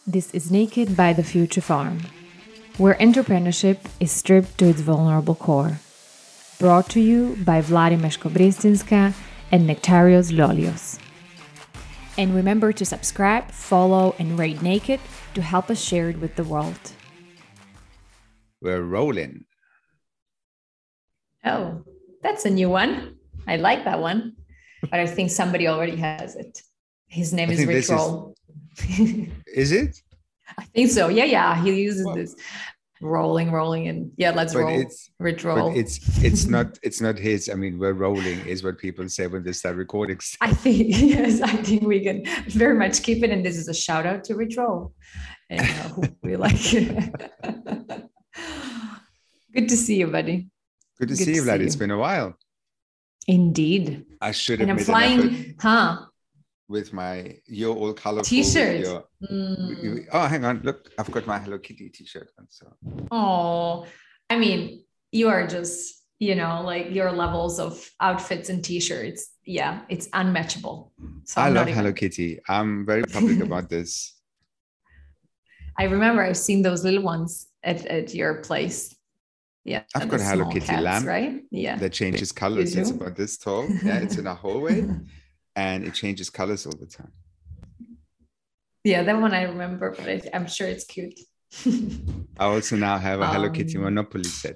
This is Naked by the Future Farm, where entrepreneurship is stripped to its vulnerable core. Brought to you by Vladi Meshko-Brestinska and Nectarios Lolios. And remember to subscribe, follow, and rate Naked to help us share it with the world. We're rolling. Oh, that's a new one. I like that one. But I think somebody already has it. His name is Rich Roll. Is it? I think so. Yeah. He uses this rolling, and let's roll. Rich Roll. But it's not his. I mean, we're rolling is what people say when they start recording. I think we can very much keep it. And this is a shout out to Rich Roll, and who we like. Good to see you, buddy. Good to see you, Vlad. It's been a while. Indeed. I should have. And I'm flying, with your all colorful t-shirt. Oh, hang on. Look, I've got my Hello Kitty t-shirt on. So. Oh, I mean, you are just, like your levels of outfits and t-shirts. Yeah, it's unmatchable. So I love Hello Kitty. I'm very public about this. I remember I've seen those little ones at your place. Yeah, I've got a Hello Kitty cats, lamp, right? Yeah, that changes colors. It's about this tall. Yeah, it's in a hallway. And it changes colors all the time. Yeah, that one I remember, but I'm sure it's cute. I also now have a Hello Kitty Monopoly set.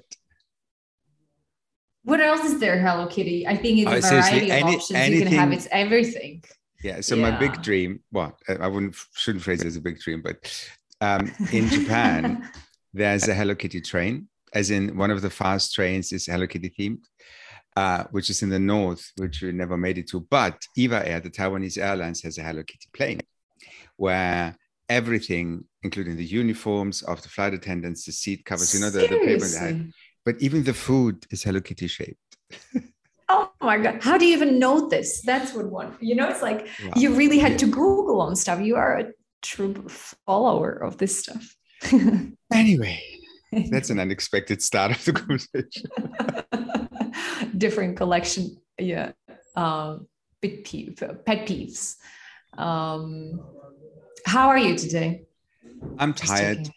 What else is there, Hello Kitty? I think it's a variety of options you can have. It's everything. Yeah, so my big dream, I shouldn't phrase it as a big dream, but in Japan, there's a Hello Kitty train, as in one of the fast trains is Hello Kitty themed. Which is in the north, which we never made it to. But EVA Air, the Taiwanese Airlines, has a Hello Kitty plane where everything, including the uniforms of the flight attendants, the seat covers, the paper they had, but even the food is Hello Kitty shaped. Oh my God. How do you even know this? That's what one, it's like you really had to Google on stuff. You are a true follower of this stuff. Anyway, that's an unexpected start of the conversation. Different collection, pet peeves. How are you today? I'm tired.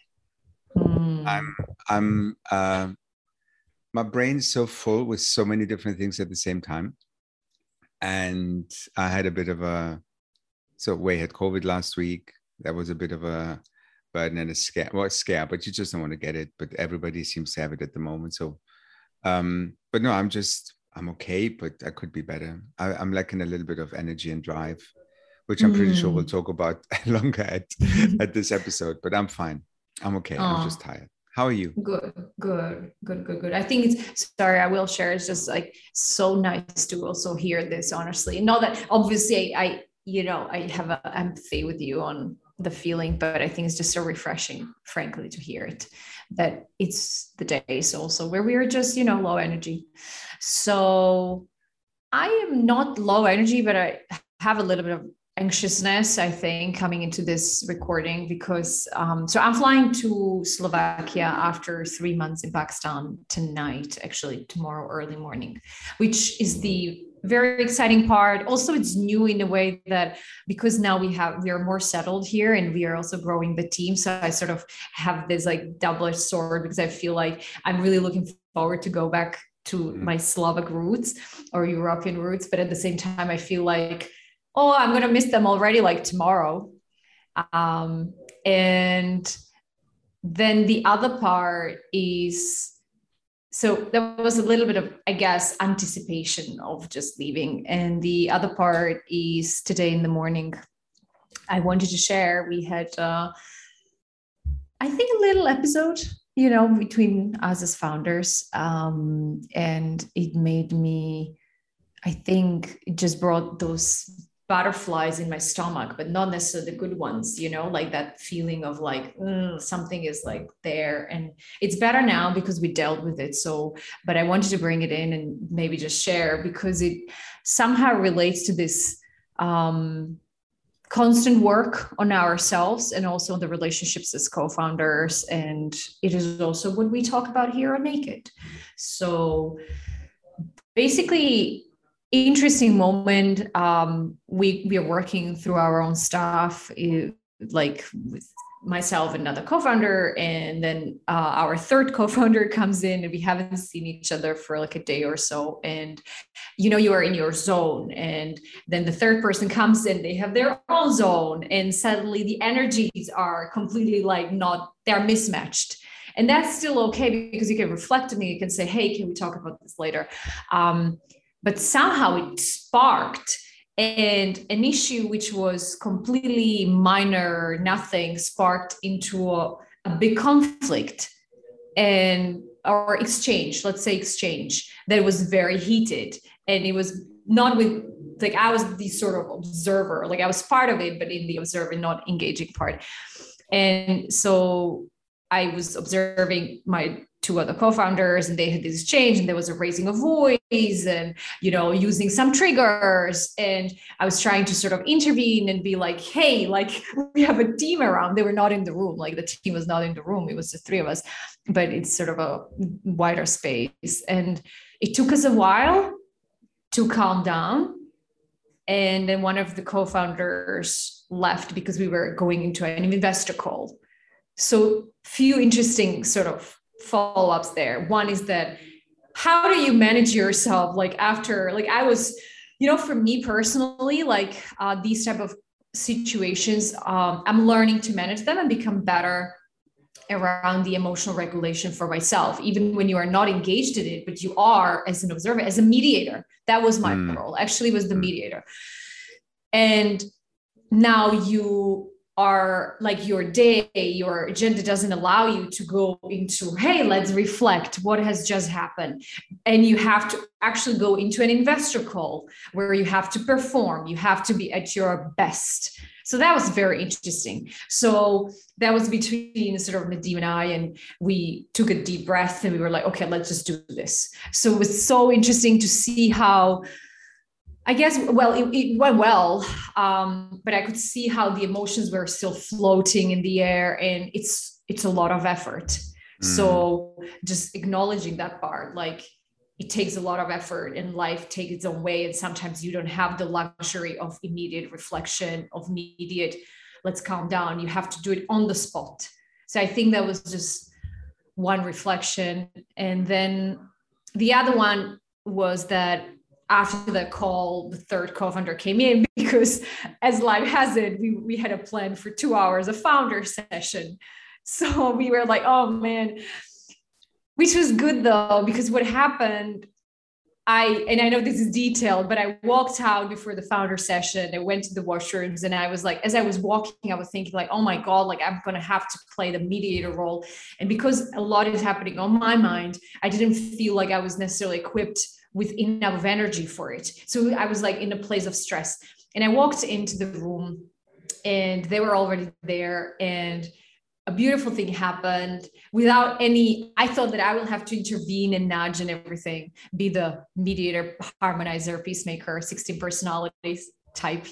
I'm my brain's so full with so many different things at the same time, and I had a bit of we had COVID last week. That was a bit of a burden and a scare. Well, it's scare, but you just don't want to get it. But everybody seems to have it at the moment. So, but no, I'm okay, but I could be better. I'm lacking a little bit of energy and drive, which I'm pretty sure we'll talk about longer at this episode, but I'm fine. I'm okay. I'm just tired. How are you? Good. I think I will share. It's just like so nice to also hear this, honestly. Not that obviously I have a empathy with you on the feeling, but I think it's just so refreshing, frankly, to hear it, that it's the days also where we are just, low energy. So I am not low energy, but I have a little bit of anxiousness, I think, coming into this recording because, so I'm flying to Slovakia after 3 months in Pakistan tonight, actually tomorrow early morning, which is the very exciting part. Also, it's new in a way that because now we are more settled here and we are also growing the team. So I sort of have this like double-edged sword because I feel like I'm really looking forward to go back to my Slovak roots or European roots. But at the same time, I feel like, I'm going to miss them already, like tomorrow. And then the other part is, so there was a little bit of, I guess, anticipation of just leaving. And the other part is today in the morning, I wanted to share, we had, I think, a little episode, between us as founders. And it made me, I think it just brought those butterflies in my stomach, but not necessarily the good ones, like that feeling of like something is like there, and it's better now because we dealt with it. So, but I wanted to bring it in and maybe just share because it somehow relates to this constant work on ourselves and also the relationships as co-founders. And it is also what we talk about here on Naked. So basically, interesting moment. We are working through our own stuff, like with myself and another co-founder, and then our third co-founder comes in, and we haven't seen each other for like a day or so, and you are in your zone, and then the third person comes in, they have their own zone, and suddenly the energies are completely like not, they're mismatched. And that's still okay, because you can reflect on it, you can say, hey, can we talk about this later? But somehow it sparked, and an issue which was completely minor, nothing, sparked into a big conflict and or exchange, let's say exchange, that was very heated. And it was not with, like, I was the sort of observer, like I was part of it, but in the observing, not engaging part. And so I was observing my two other co-founders, and they had this exchange, and there was a raising of voice, and using some triggers, and I was trying to sort of intervene and be like, hey, like, we have a team around. They were not in the room, like the team was not in the room, it was the three of us, but it's sort of a wider space. And it took us a while to calm down. And then one of the co-founders left because we were going into an investor call. So few interesting sort of follow-ups there. One is that, how do you manage yourself like after, like I was, for me personally, like these type of situations, I'm learning to manage them and become better around the emotional regulation for myself, even when you are not engaged in it, but you are as an observer, as a mediator. That was my role, actually, was the mediator. And now you are like, your day, your agenda doesn't allow you to go into, hey, let's reflect what has just happened. And you have to actually go into an investor call where you have to perform, you have to be at your best. So that was very interesting. So that was between sort of Nadim and I, and we took a deep breath and we were like, okay, let's just do this. So it was so interesting to see how, I guess, well, it went well, but I could see how the emotions were still floating in the air, and it's a lot of effort. So just acknowledging that part, like, it takes a lot of effort, and life takes its own way. And sometimes you don't have the luxury of immediate reflection, of immediate, let's calm down. You have to do it on the spot. So I think that was just one reflection. And then the other one was that after the call, the third co-founder came in, because as life has it, we had a plan for 2 hours, a founder session. So we were like, oh man, which was good though, because what happened, and I know this is detailed, but I walked out before the founder session. I went to the washrooms, and I was like, as I was walking, I was thinking like, oh my God, like I'm going to have to play the mediator role. And because a lot is happening on my mind, I didn't feel like I was necessarily equipped with enough energy for it. So I was like in a place of stress, and I walked into the room, and they were already there, and a beautiful thing happened without any, I thought that I will have to intervene and nudge and everything, be the mediator, harmonizer, peacemaker, 16 personalities type,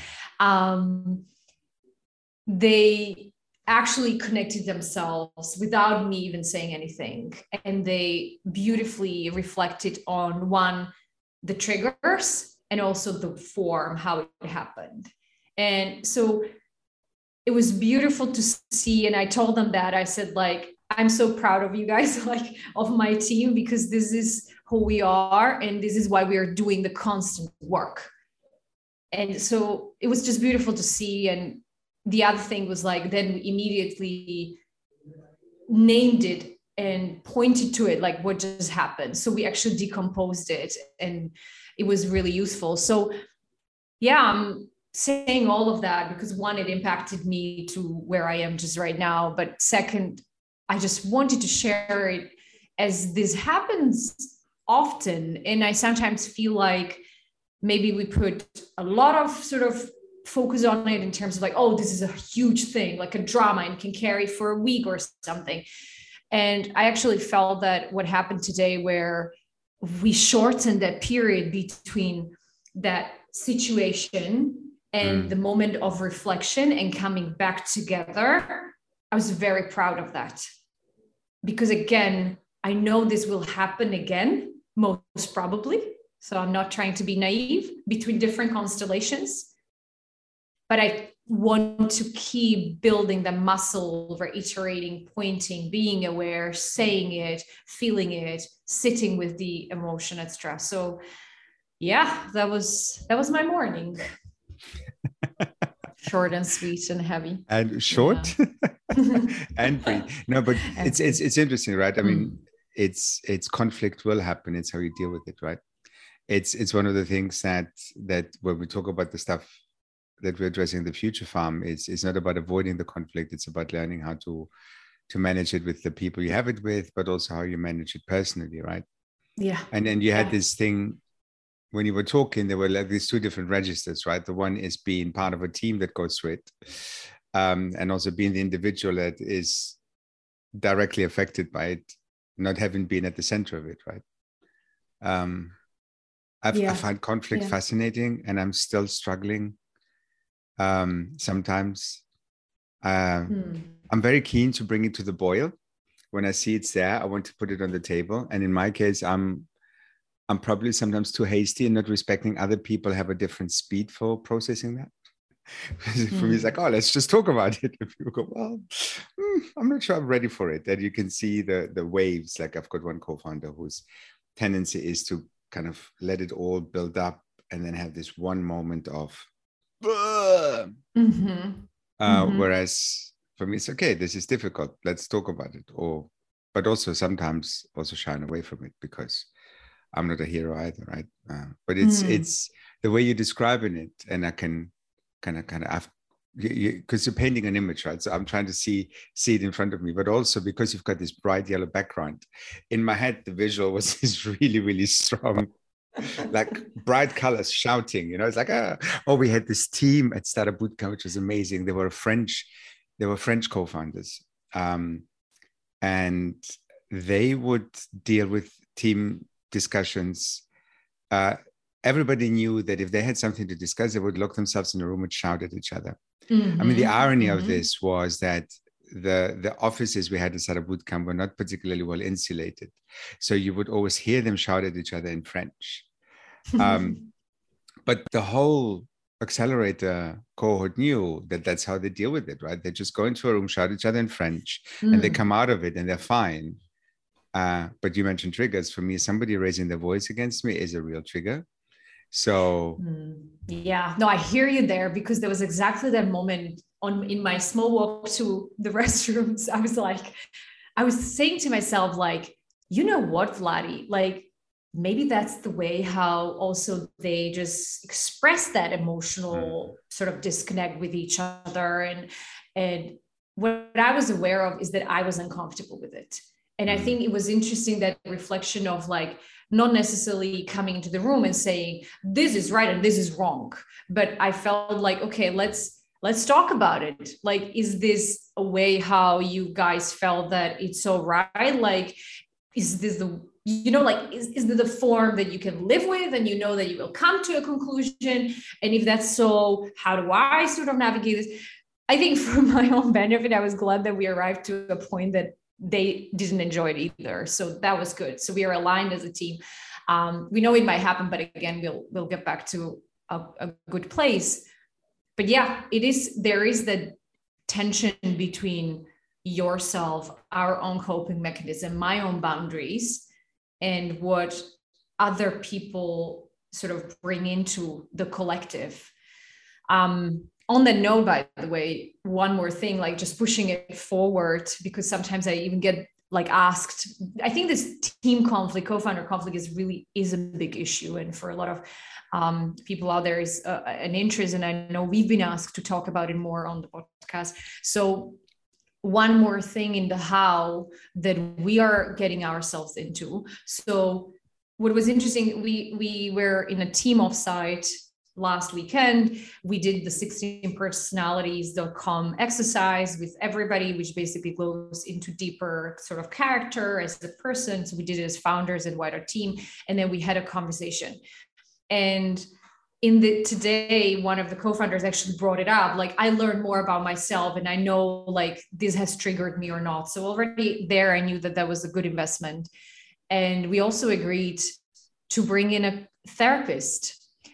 they actually connected themselves without me even saying anything. And they beautifully reflected on, one, the triggers, and also the form, how it happened. And so it was beautiful to see. And I told them that, I said, like, I'm so proud of you guys, like of my team, because this is who we are. And this is why we are doing the constant work. And so it was just beautiful to see. And the other thing was like, then we immediately named it and pointed to it, like what just happened. So we actually decomposed it, and it was really useful. So yeah, I'm saying all of that because, one, it impacted me to where I am just right now. But second, I just wanted to share it, as this happens often. And I sometimes feel like maybe we put a lot of sort of focus on it in terms of like, oh, this is a huge thing, like a drama, and can carry for a week or something. And I actually felt that what happened today, where we shortened that period between that situation and the moment of reflection and coming back together, I was very proud of that. Because again, I know this will happen again, most probably. So I'm not trying to be naive, between different constellations. but I want to keep building the muscle, reiterating, pointing, being aware, saying it, feeling it, sitting with the emotion and stress. So yeah, that was my morning. Short and sweet and heavy. And short, yeah. And brief. No, but it's interesting, right? I mean, it's conflict will happen. It's how you deal with it, right? It's one of the things that when we talk about the stuff that we're addressing the Future Farm, it's not about avoiding the conflict. It's about learning how to manage it with the people you have it with, but also how you manage it personally, right? Yeah. And then you had this thing when you were talking, there were like these two different registers, right? The one is being part of a team that goes through it, and also being the individual that is directly affected by it, not having been at the center of it, right? I find conflict fascinating, and I'm still struggling sometimes. I'm very keen to bring it to the boil. When I see it's there, I want to put it on the table. And in my case, I'm probably sometimes too hasty and not respecting other people have a different speed for processing that. For me, it's like, oh, let's just talk about it. If you go, well, I'm not sure I'm ready for it. That you can see the waves. Like I've got one co-founder whose tendency is to kind of let it all build up and then have this one moment of, whereas for me, it's okay. This is difficult. Let's talk about it. But also sometimes also shine away from it because I'm not a hero either, right? But it's the way you're describing it, and I can kind of because you're painting an image, right? So I'm trying to see it in front of me, but also because you've got this bright yellow background, in my head the visual was this really, really strong, like bright colors shouting. You know, it's like we had this team at Startup Bootcamp, which was amazing. They were French co-founders, and they would deal with team discussions. Everybody knew that if they had something to discuss, they would lock themselves in a room and shout at each other. I mean, the irony of this was that the offices we had in Startup Bootcamp were not particularly well insulated. So you would always hear them shout at each other in French. But the whole accelerator cohort knew that that's how they deal with it, right? They just go into a room, shout at each other in French, and they come out of it and they're fine. But you mentioned triggers. For me, somebody raising their voice against me is a real trigger. So yeah, no, I hear you there, because there was exactly that moment in my small walk to the restrooms. I was saying to myself, like, you know what, Vladi, like, maybe that's the way how also they just express that emotional sort of disconnect with each other. And what I was aware of is that I was uncomfortable with it. And I think it was interesting, that reflection of like, not necessarily coming into the room and saying, this is right and this is wrong. But I felt like, okay, let's talk about it. Like, is this a way how you guys felt that it's all right? Like, is this is this the form that you can live with and you know that you will come to a conclusion? And if that's so, how do I sort of navigate this? I think for my own benefit, I was glad that we arrived to a point that they didn't enjoy it either. So that was good. So we are aligned as a team. We know it might happen, but again, we'll get back to a good place. But yeah, there is the tension between yourself, our own coping mechanism, my own boundaries, and what other people sort of bring into the collective. On that note, by the way, one more thing, like just pushing it forward, because sometimes I even get like asked, I think this team conflict, co-founder conflict is a big issue. And for a lot of people out there is an interest. And I know we've been asked to talk about it more on the podcast. So one more thing in the how that we are getting ourselves into. So what was interesting, we were in a team offsite last weekend. We did the 16personalities.com exercise with everybody, which basically goes into deeper sort of character as a person. So we did it as founders and wider team. And then we had a conversation. And today, one of the co-founders actually brought it up. Like, I learned more about myself and I know like this has triggered me or not. So already there, I knew that was a good investment. And we also agreed to bring in a therapist.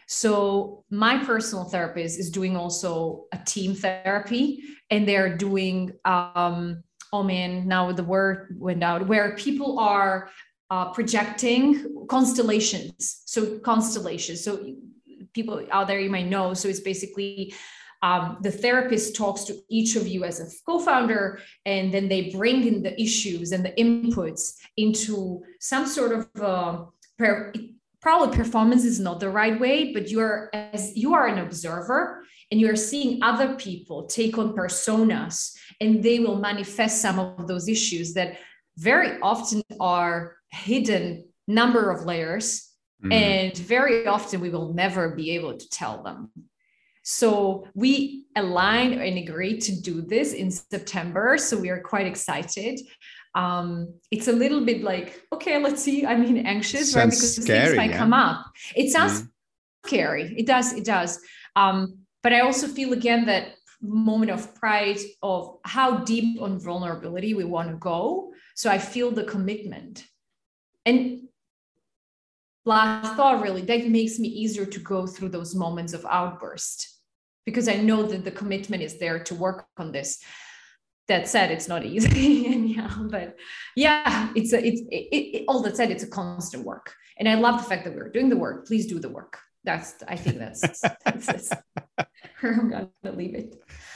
So my personal therapist is doing also a team therapy, and they're doing, oh man, now the word went out, where people are projecting constellations. So constellations. So people out there, you might know. So it's basically the therapist talks to each of you as a co-founder, and then they bring in the issues and the inputs into some sort of probably performance is not the right way, but you are an observer, and you are seeing other people take on personas, and they will manifest some of those issues that very often are hidden number of layers. And very often we will never be able to tell them. So we aligned and agreed to do this in September. So we are quite excited. It's a little bit like, okay, let's see. I mean, anxious, right? Because scary, things might come up. It sounds scary. It does. But I also feel again that moment of pride of how deep on vulnerability we want to go. So I feel the commitment. And last thought, really, that makes me easier to go through those moments of outburst, because I know that the commitment is there to work on this. That said, it's not easy. All that said, it's a constant work. And I love the fact that we're doing the work. Please do the work. I think that's I'm going to leave it.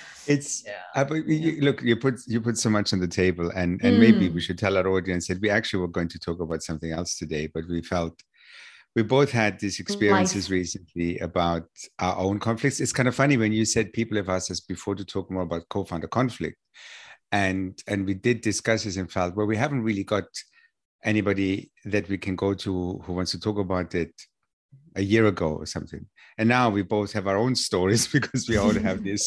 Look, you put so much on the table, and maybe we should tell our audience that we actually were going to talk about something else today, but we felt we both had these experiences recently about our own conflicts. It's kind of funny when you said people have asked us before to talk more about co-founder conflict, and we did discuss this and felt, well, we haven't really got anybody that we can go to who wants to talk about it a year ago or something. And now we both have our own stories because we all have this.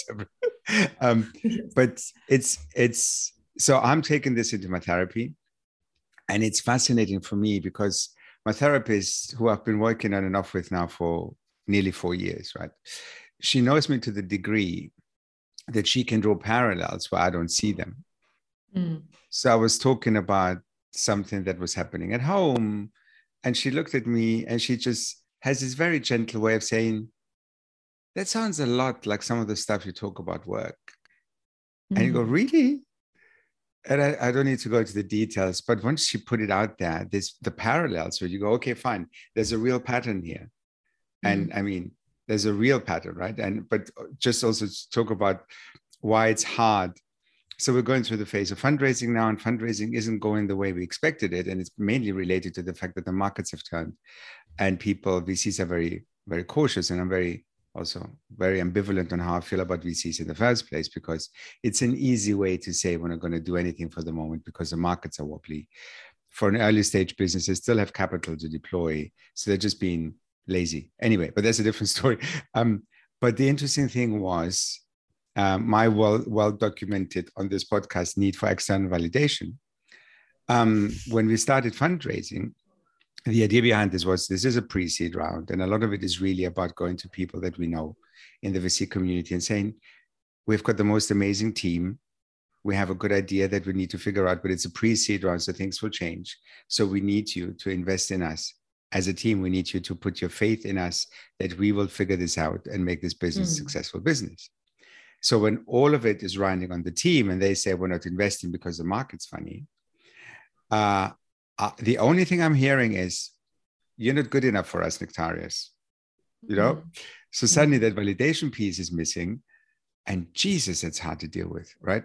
But it's so I'm taking this into my therapy, and it's fascinating for me because my therapist, who I've been working on and off with now for nearly 4 years, right? She knows me to the degree that she can draw parallels where I don't see them. So I was talking about something that was happening at home, and she looked at me and she just has this very gentle way of saying, that sounds a lot like some of the stuff you talk about work. And you go, really? And I don't need to go into the details, but once she put it out there, the parallels where you go, okay, fine, there's a real pattern here. And I mean, there's a real pattern, right? But just also to talk about why it's hard. So we're going through the phase of fundraising now, and fundraising isn't going the way we expected it. And it's mainly related to the fact that the markets have turned, and VCs are very, very cautious. And I'm also very ambivalent on how I feel about VCs in the first place, because it's an easy way to say we're not going to do anything for the moment because the markets are wobbly. For an early stage business, they still have capital to deploy. So they're just being lazy. Anyway, but that's a different story. But the interesting thing was my well-documented on this podcast need for external validation. When we started fundraising, the idea behind this is a pre-seed round, and a lot of it is really about going to people that we know in the VC community and saying, we've got the most amazing team. We have a good idea that we need to figure out, but it's a pre-seed round, so things will change. So we need you to invest in us. As a team, we need you to put your faith in us that we will figure this out and make this business a successful business. So when all of it is riding on the team and they say, we're not investing because the market's funny, the only thing I'm hearing is, you're not good enough for us, Nectarius. So suddenly that validation piece is missing, and Jesus, it's hard to deal with, right?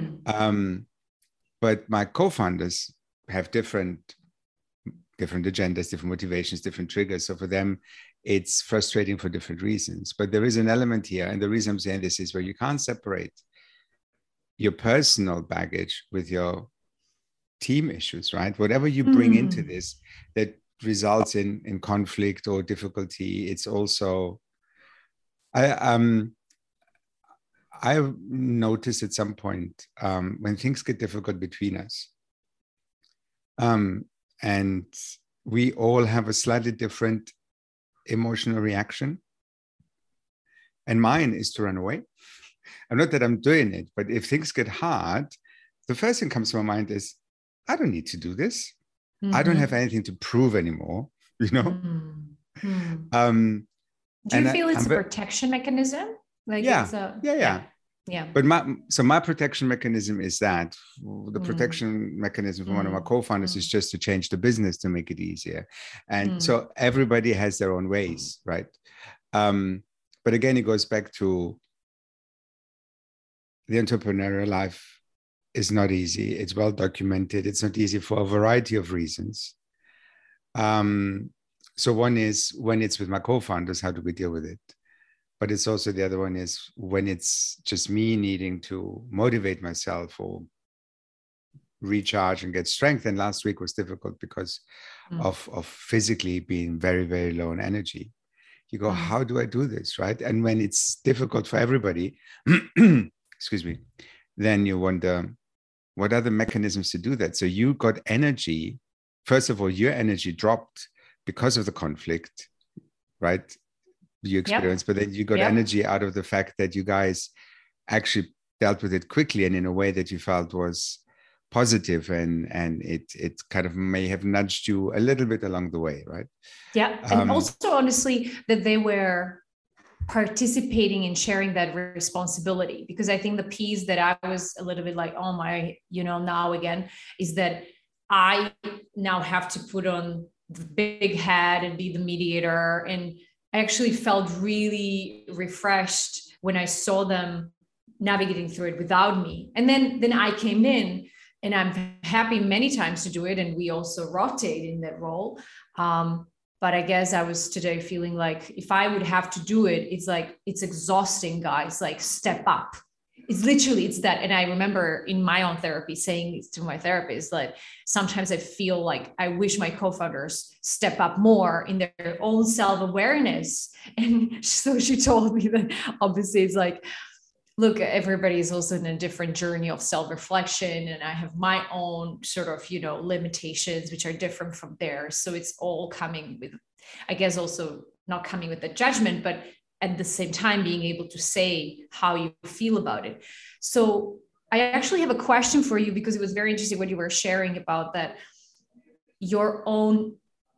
But my co-founders have different agendas, different motivations, different triggers. So for them, it's frustrating for different reasons. But there is an element here, and the reason I'm saying this is where you can't separate your personal baggage with your team issues, right? Whatever you bring into this that results in conflict or difficulty, it's also, I noticed at some point when things get difficult between us, and we all have a slightly different emotional reaction. And mine is to run away. And not that I'm doing it, but if things get hard, the first thing comes to my mind is, I don't need to do this. I don't have anything to prove anymore, Do you And feel it's a protection mechanism? Like yeah, it's a yeah. But my protection mechanism is that the protection mechanism for one of my co-founders is just to change the business to make it easier. And so everybody has their own ways, right? But again, it goes back to the entrepreneurial life is not easy. It's well documented. It's not easy for a variety of reasons. So one is when it's with my co-founders, how do we deal with it? But it's also the other one is when it's just me needing to motivate myself or recharge and get strength. And last week was difficult because of physically being very, very low in energy. You go, how do I do this, right? And when it's difficult for everybody, excuse me, then you wonder, what are the mechanisms to do that? So you got energy. First of all, your energy dropped because of the conflict, right? You experienced, but then you got energy out of the fact that you guys actually dealt with it quickly and in a way that you felt was positive, and it kind of may have nudged you a little bit along the way, right? Yeah. And also honestly, that they were participating in sharing that responsibility, because I think the piece that I was a little bit like, oh my, now again, is that I now have to put on the big hat and be the mediator. And I actually felt really refreshed when I saw them navigating through it without me. And then I came in, and I'm happy many times to do it. And we also rotate in that role. But I guess I was today feeling like if I would have to do it, it's like, it's exhausting, guys, like step up. It's that. And I remember in my own therapy saying to my therapist, like, sometimes I feel like I wish my co-founders step up more in their own self-awareness. And so she told me that obviously it's like, look, everybody is also in a different journey of self-reflection. And I have my own sort of, limitations, which are different from theirs. So it's all coming with, I guess, also not coming with the judgment, but at the same time, being able to say how you feel about it. So I actually have a question for you, because it was very interesting what you were sharing about that, your own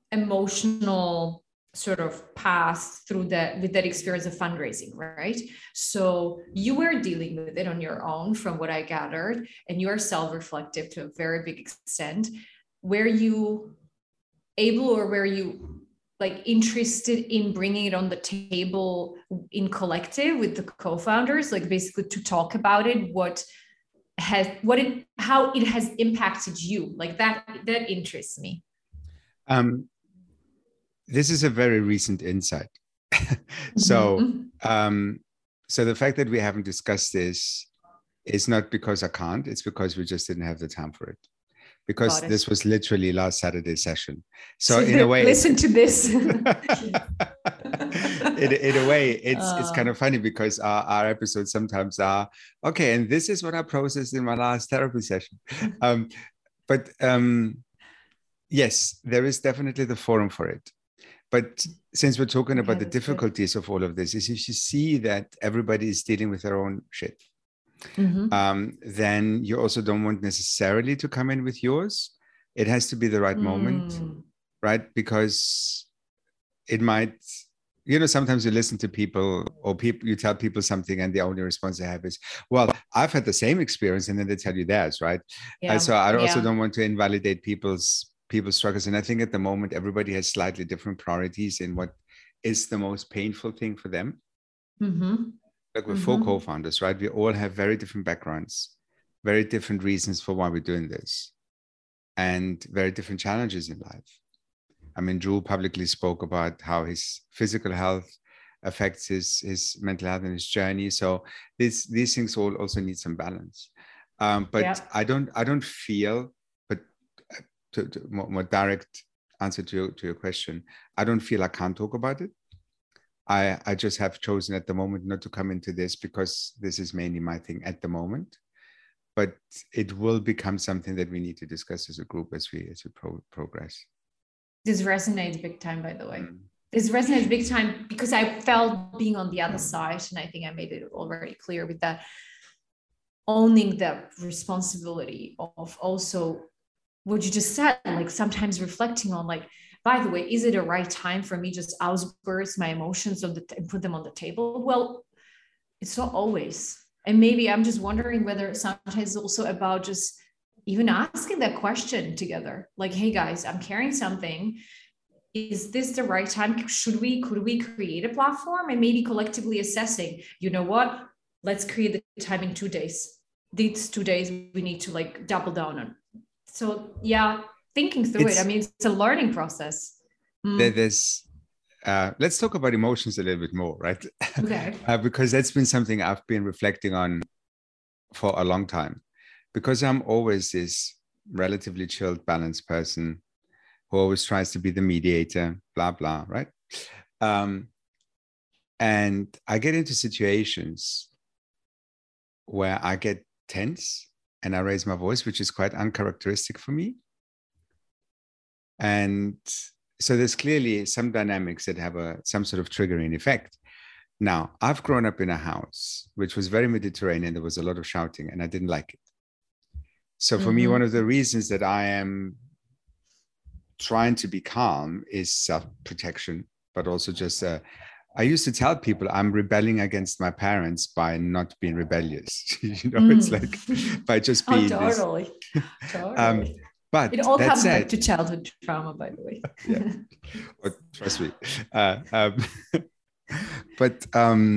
emotional sort of path through that, with that experience of fundraising, right? So you were dealing with it on your own, from what I gathered, and you are self-reflective to a very big extent. Were you able, or were you like interested in bringing it on the table in collective with the co-founders, like basically to talk about it, how it has impacted you? Like that interests me. This is a very recent insight. So the fact that we haven't discussed this is not because I can't, it's because we just didn't have the time for it. Because this was literally last Saturday's session. So in a way, listen to this. in a way, it's kind of funny, because our episodes sometimes are, okay, and this is what I processed in my last therapy session. But yes, there is definitely the forum for it. But since we're talking about the difficulties of all of this, is if you see that everybody is dealing with their own shit, then you also don't want necessarily to come in with yours. It has to be the right moment, right? Because it might, sometimes you listen to people, or you tell people something, and the only response they have is, well, I've had the same experience, and then they tell you theirs, right? So I also don't want to invalidate people's struggles. And I think at the moment, everybody has slightly different priorities in what is the most painful thing for them. Like we're four co-founders, right? We all have very different backgrounds, very different reasons for why we're doing this, and very different challenges in life. I mean, Drew publicly spoke about how his physical health affects his mental health and his journey. So these things all also need some balance. But I don't feel, but to more direct answer to your question, I don't feel I can't talk about it. I just have chosen at the moment not to come into this, because this is mainly my thing at the moment. But it will become something that we need to discuss as a group as we progress. This resonates big time, by the way. This resonates big time, because I felt being on the other side, and I think I made it already clear with that, owning the responsibility of also what you just said, like sometimes reflecting on like, by the way, is it a right time for me just outburst my emotions and put them on the table? Well, it's not always. And maybe I'm just wondering whether sometimes it's also about just even asking that question together. Like, hey guys, I'm carrying something. Is this the right time? Could we create a platform, and maybe collectively assessing, you know what, let's create the time in 2 days. These 2 days we need to like double down on. So yeah, thinking through it. I mean, it's a learning process. There's let's talk about emotions a little bit more, right? Okay. Because that's been something I've been reflecting on for a long time, because I'm always this relatively chilled, balanced person who always tries to be the mediator, blah, blah, right? And I get into situations where I get tense and I raise my voice, which is quite uncharacteristic for me. And so there's clearly some dynamics that have some sort of triggering effect. Now, I've grown up in a house which was very Mediterranean. There was a lot of shouting and I didn't like it. So for me, one of the reasons that I am trying to be calm is self-protection, but also just, I used to tell people I'm rebelling against my parents by not being rebellious. It's like by just being totally. Totally. But it all comes back to childhood trauma, by the way. Yeah, but trust me. But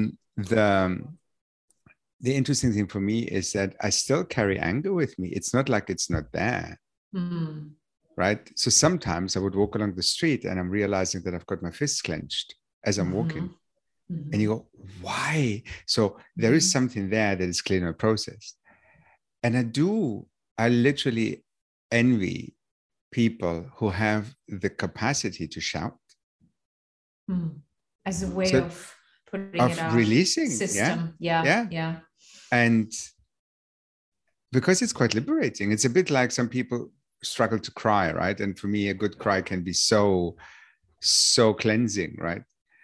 the interesting thing for me is that I still carry anger with me. It's not like it's not there. Right? So sometimes I would walk along the street and I'm realizing that I've got my fists clenched as I'm walking. And you go, why? So there is something there that is clearly not processed. And I literally envy people who have the capacity to shout. As a way of putting it out. Releasing. System. Yeah. And because it's quite liberating. It's a bit like some people struggle to cry, right? And for me, a good cry can be so cleansing, right?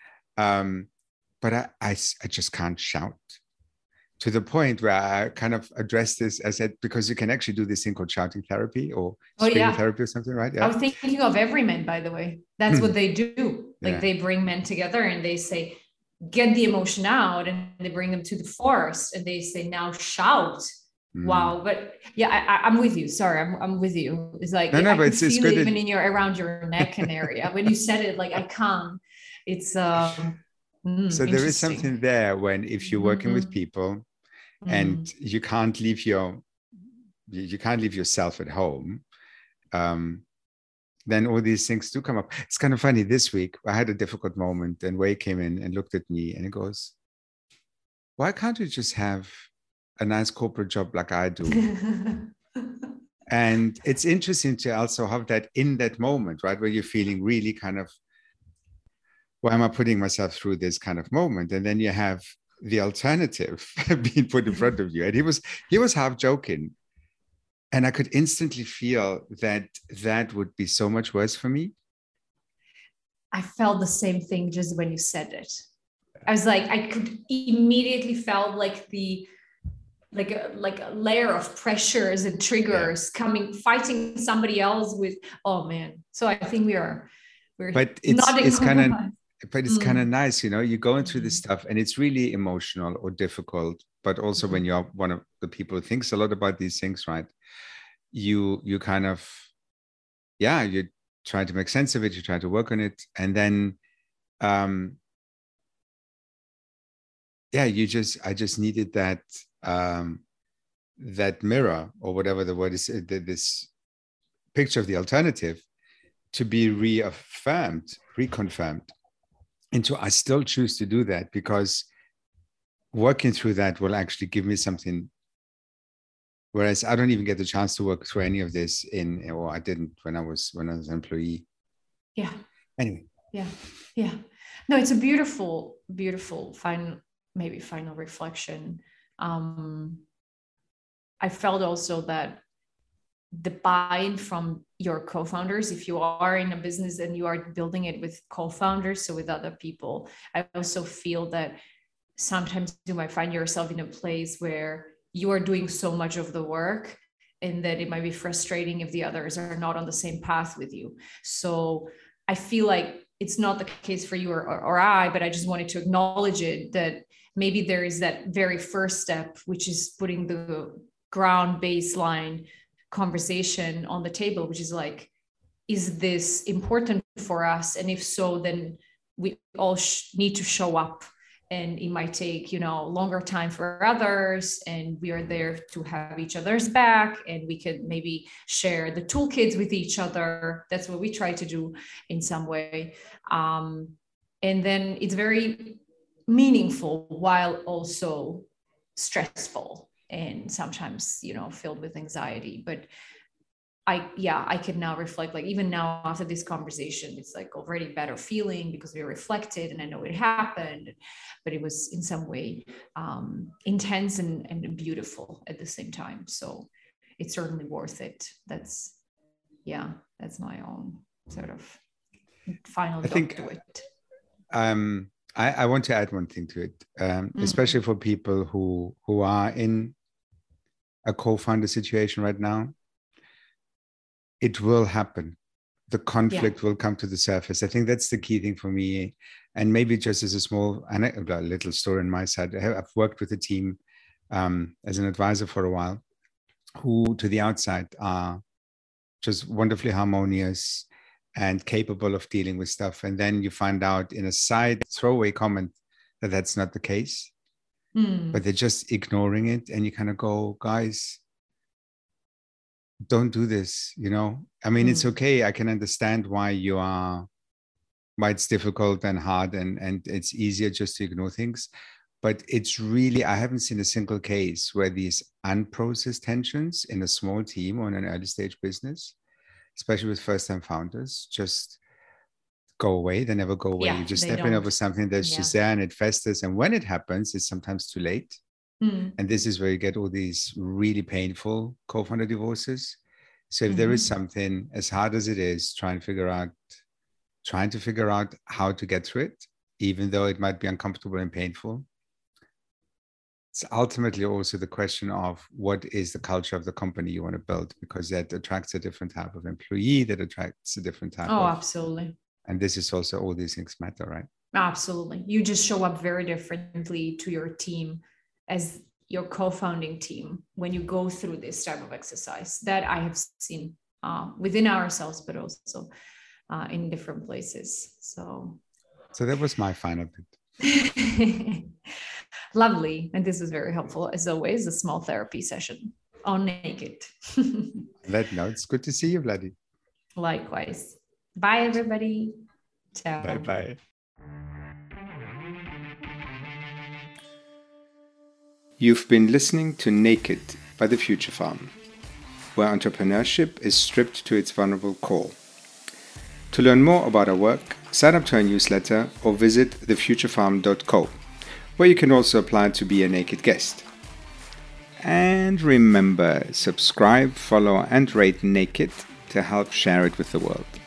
But I just can't shout, to the point where I kind of address this as that, because you can actually do this thing called shouting therapy or screaming therapy or something, right? Yeah. I was thinking of Everyman, by the way. That's what they do. Like they bring men together and they say, get the emotion out, and they bring them to the forest and they say, now shout. Wow. But yeah, I'm with you. Sorry, I'm with you. It's like, I can feel it even around your neck and area. When you said it, like I can't. It's so there is something there when, if you're working with people and you can't leave yourself at home, then all these things do come up. It's kind of funny. This week I had a difficult moment and Wei came in and looked at me and he goes, why can't we just have a nice corporate job like I do? And it's interesting to also have that in that moment, right? Where you're feeling really kind of, why am I putting myself through this kind of moment? And then you have the alternative being put in front of you. And he was half joking. And I could instantly feel that would be so much worse for me. I felt the same thing just when you said it. I was like, I could immediately felt like a layer of pressures and triggers coming, fighting somebody else with, oh man. So I think we're but it's kind of nice, you're going through this stuff and it's really emotional or difficult, but also when you're one of the people who thinks a lot about these things, right? You kind of, you try to make sense of it, you try to work on it. And then, I just needed that, that mirror or whatever the word is, this picture of the alternative to be reconfirmed. And so I still choose to do that because working through that will actually give me something. Whereas I don't even get the chance to work through any of this or I didn't when I was an employee. Yeah. Anyway. Yeah. Yeah. No, it's a beautiful, beautiful final reflection. I felt also that the buy-in from your co-founders, if you are in a business and you are building it with co-founders, so with other people, I also feel that sometimes you might find yourself in a place where you are doing so much of the work and that it might be frustrating if the others are not on the same path with you. So I feel like it's not the case for you or I, but I just wanted to acknowledge it, that maybe there is that very first step, which is putting the ground baseline conversation on the table, which is like, is this important for us? And if so, then we all need to show up, and it might take, longer time for others, and we are there to have each other's back, and we could maybe share the toolkits with each other. That's what we try to do in some way. And then it's very meaningful while also stressful and sometimes, filled with anxiety. But I can now reflect, like even now after this conversation, it's like already better feeling because we reflected and I know it happened, but it was in some way intense and beautiful at the same time. So it's certainly worth it. That's my own sort of final thought to it. I want to add one thing to it, especially for people who are in a co-founder situation right now. It will happen. The conflict will come to the surface. I think that's the key thing for me. And maybe just as a little story on my side, I've worked with a team as an advisor for a while, who to the outside are just wonderfully harmonious and capable of dealing with stuff. And then you find out in a side throwaway comment that that's not the case, but they're just ignoring it. And you kind of go, guys, don't do this. I mean, it's okay. I can understand why it's difficult and hard and it's easier just to ignore things. But it's really, I haven't seen a single case where these unprocessed tensions in a small team or in an early stage business, especially with first-time founders, just go away. They never go away. You just step in over something that's just there and it festers. And when it happens, it's sometimes too late. And this is where you get all these really painful co-founder divorces. So if there is something, as hard as it is, trying to figure out how to get through it, even though it might be uncomfortable and painful, it's ultimately also the question of what is the culture of the company you want to build, because that attracts a different type of employee, that attracts a different type of... Oh, absolutely. And this is also, all these things matter, right? Absolutely. You just show up very differently to your team as your co-founding team when you go through this type of exercise that I have seen within ourselves, but also in different places. So that was my final bit. Lovely. And this was very helpful. As always, a small therapy session on Naked. That note, it's good to see you, Vladi. Likewise. Bye, everybody. Ciao. Bye-bye. You've been listening to Naked by The Future Farm, where entrepreneurship is stripped to its vulnerable core. To learn more about our work, sign up to our newsletter or visit thefuturefarm.co, where you can also apply to be a Naked guest. And remember, subscribe, follow, and rate Naked to help share it with the world.